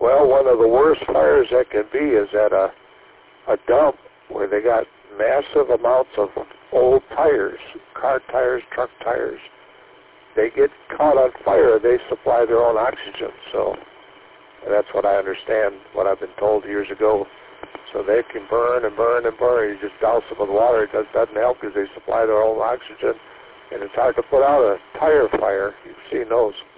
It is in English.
Well, one of the worst fires that can be is at a dump where they got massive amounts of old tires, car tires, truck tires. They get caught on fire, they supply their own oxygen. So that's what I understand, what I've been told years ago. So they can burn and burn and burn. You just douse them with water. It doesn't help because they supply their own oxygen. And it's hard to put out a tire fire. You've seen those.